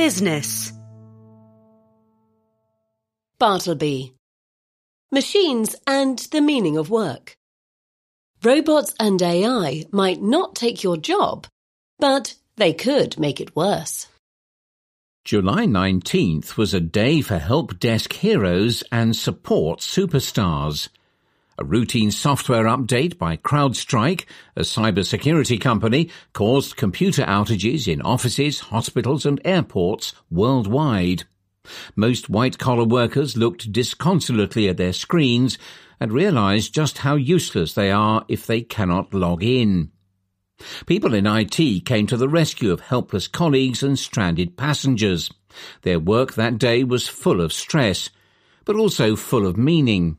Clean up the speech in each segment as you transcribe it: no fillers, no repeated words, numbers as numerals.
Business. Bartleby. Machines and the meaning of work. Robots and AI might not take your job, but they could make it worse. July 19th was a day for help desk heroes and support superstars. A routine software update by CrowdStrike, a cybersecurity company, caused computer outages in offices, hospitals and airports worldwide. Most white-collar workers looked disconsolately at their screens and realized just how useless they are if they cannot log in. People in IT came to the rescue of helpless colleagues and stranded passengers. Their work that day was full of stress, but also full of meaning.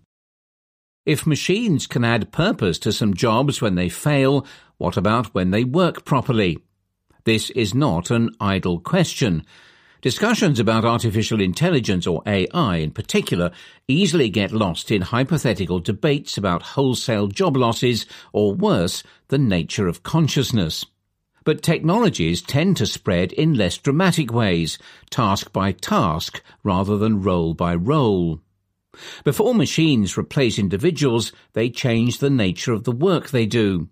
If machines can add purpose to some jobs when they fail, what about when they work properly? This is not an idle question. Discussions about artificial intelligence, or AI in particular, easily get lost in hypothetical debates about wholesale job losses or, worse, the nature of consciousness. But technologies tend to spread in less dramatic ways, task by task rather than role by role. Before machines replace individuals, they change the nature of the work they do.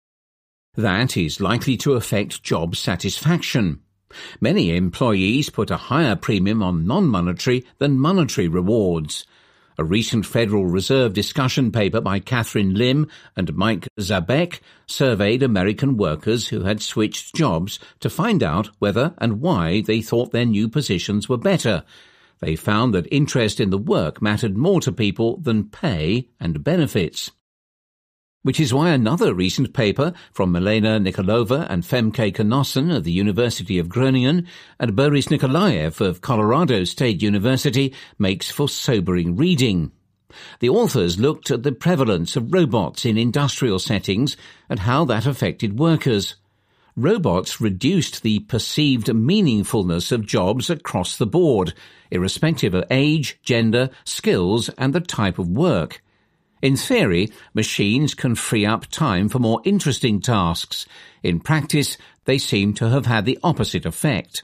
That is likely to affect job satisfaction. Many employees put a higher premium on non-monetary than monetary rewards. A recent Federal Reserve discussion paper by Catherine Lim and Mike Zabek surveyed American workers who had switched jobs to find out whether and why they thought their new positions were better. They found that interest in the work mattered more to people than pay and benefits. Which is why another recent paper from Milena Nikolova and Femke Knosson of the University of Groningen and Boris Nikolaev of Colorado State University makes for sobering reading. The authors looked at the prevalence of robots in industrial settings and how that affected workers. Robots reduced the perceived meaningfulness of jobs across the board, irrespective of age, gender, skills, and the type of work. In theory, machines can free up time for more interesting tasks. In practice, they seem to have had the opposite effect.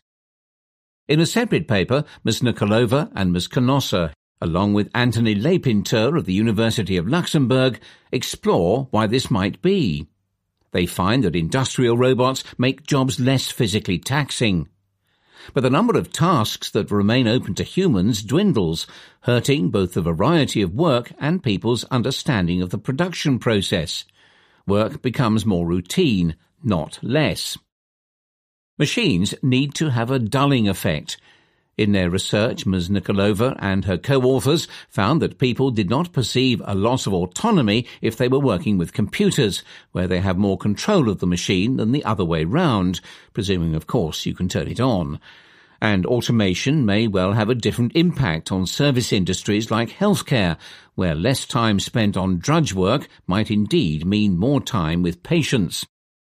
In a separate paper, Ms. Nikolova and Ms. Canossa, along with Anthony Lepinter of the University of Luxembourg, explore why this might be. They find that industrial robots make jobs less physically taxing. But the number of tasks that remain open to humans dwindles, hurting both the variety of work and people's understanding of the production process. Work becomes more routine, not less. Machines need to have a dulling effect. In their research, Ms. Nikolova and her co-authors found that people did not perceive a loss of autonomy if they were working with computers, where they have more control of the machine than the other way round, presuming, of course, you can turn it on. And automation may well have a different impact on service industries like healthcare, where less time spent on drudge work might indeed mean more time with patients.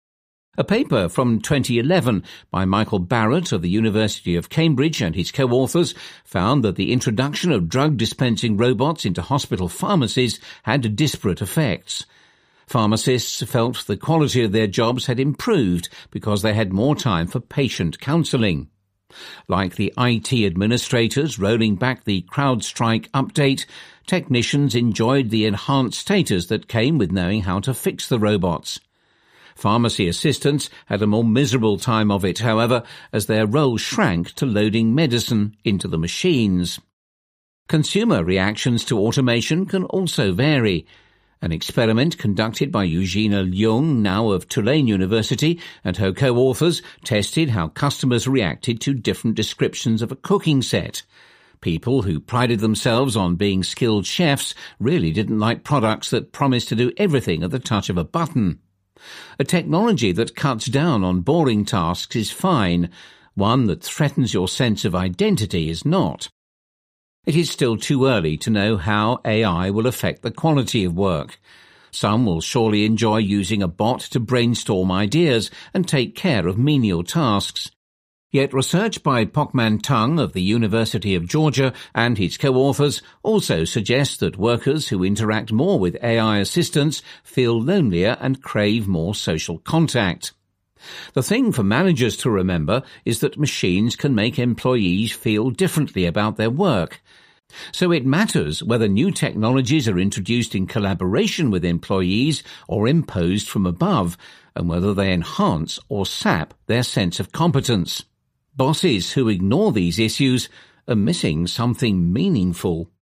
A paper from 2011 by Michael Barrett of the University of Cambridge and his co-authors found that the introduction of drug-dispensing robots into hospital pharmacies had disparate effects. Pharmacists felt the quality of their jobs had improved because they had more time for patient counselling. Like the IT administrators rolling back the CrowdStrike update, technicians enjoyed the enhanced status that came with knowing how to fix the robots. Pharmacy assistants had a more miserable time of it, however, as their role shrank to loading medicine into the machines. Consumer reactions to automation can also vary. An experiment conducted by Eugenia Leung, now of Tulane University, and her co-authors tested how customers reacted to different descriptions of a cooking set. People who prided themselves on being skilled chefs really didn't like products that promised to do everything at the touch of a button. A technology that cuts down on boring tasks is fine. One that threatens your sense of identity is not. It is still too early to know how AI will affect the quality of work. Some will surely enjoy using a bot to brainstorm ideas and take care of menial tasks. Yet research by Pokman Tung of the University of Georgia and his co-authors also suggests that workers who interact more with AI assistants feel lonelier and crave more social contact. The thing for managers to remember is that machines can make employees feel differently about their work. So it matters whether new technologies are introduced in collaboration with employees or imposed from above, and whether they enhance or sap their sense of competence. Bosses who ignore these issues are missing something meaningful.